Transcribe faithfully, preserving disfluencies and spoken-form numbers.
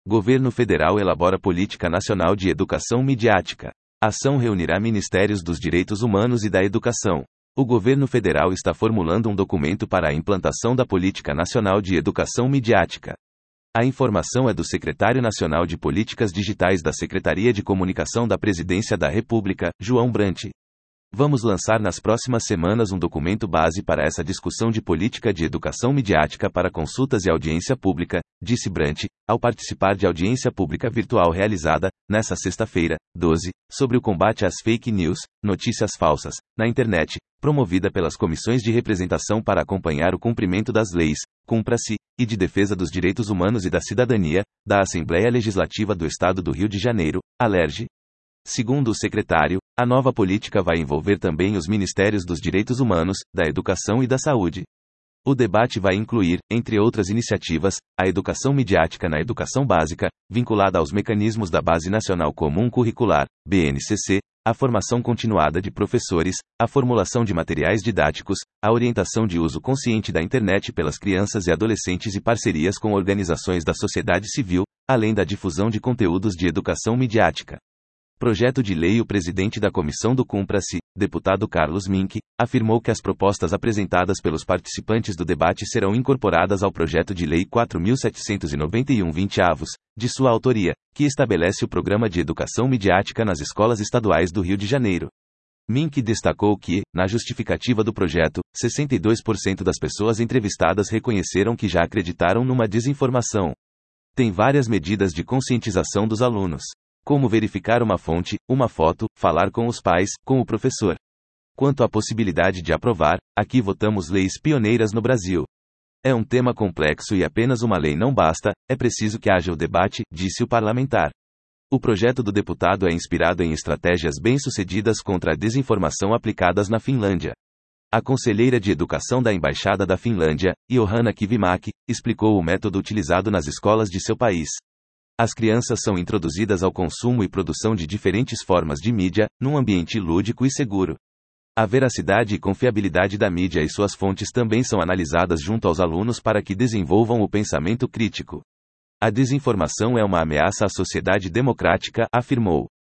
Governo Federal elabora Política Nacional de Educação Midiática. A ação reunirá Ministérios dos Direitos Humanos e da Educação. O governo federal está formulando um documento para a implantação da Política Nacional de Educação Midiática. A informação é do Secretário Nacional de Políticas Digitais da Secretaria de Comunicação da Presidência da República, João Brant. Vamos lançar nas próximas semanas um documento base para essa discussão de política de educação midiática para consultas e audiência pública, disse Brant, ao participar de audiência pública virtual realizada, nesta sexta-feira, doze, sobre o combate às fake news, notícias falsas, na internet, promovida pelas Comissões de Representação para acompanhar o cumprimento das leis, Cumpra-se, e de Defesa dos Direitos Humanos e da Cidadania, da Assembleia Legislativa do Estado do Rio de Janeiro, ALERJ. Segundo o secretário, a nova política vai envolver também os Ministérios dos Direitos Humanos, da Educação e da Saúde. O debate vai incluir, entre outras iniciativas, a educação midiática na educação básica, vinculada aos mecanismos da Base Nacional Comum Curricular, B N C C, a formação continuada de professores, a formulação de materiais didáticos, a orientação de uso consciente da internet pelas crianças e adolescentes e parcerias com organizações da sociedade civil, além da difusão de conteúdos de educação midiática. Projeto de lei. O presidente da comissão do Cumpra-se, deputado Carlos Mink, afirmou que as propostas apresentadas pelos participantes do debate serão incorporadas ao projeto de lei quatro mil setecentos e noventa e um vinte avos, de sua autoria, que estabelece o programa de educação midiática nas escolas estaduais do Rio de Janeiro. Mink destacou que, na justificativa do projeto, sessenta e dois por cento das pessoas entrevistadas reconheceram que já acreditaram numa desinformação. Tem várias medidas de conscientização dos alunos. Como verificar uma fonte, uma foto, falar com os pais, com o professor. Quanto à possibilidade de aprovar, aqui votamos leis pioneiras no Brasil. É um tema complexo e apenas uma lei não basta, é preciso que haja o debate, disse o parlamentar. O projeto do deputado é inspirado em estratégias bem-sucedidas contra a desinformação aplicadas na Finlândia. A conselheira de educação da Embaixada da Finlândia, Johanna Kivimäki, explicou o método utilizado nas escolas de seu país. As crianças são introduzidas ao consumo e produção de diferentes formas de mídia, num ambiente lúdico e seguro. A veracidade e confiabilidade da mídia e suas fontes também são analisadas junto aos alunos para que desenvolvam o pensamento crítico. A desinformação é uma ameaça à sociedade democrática, afirmou.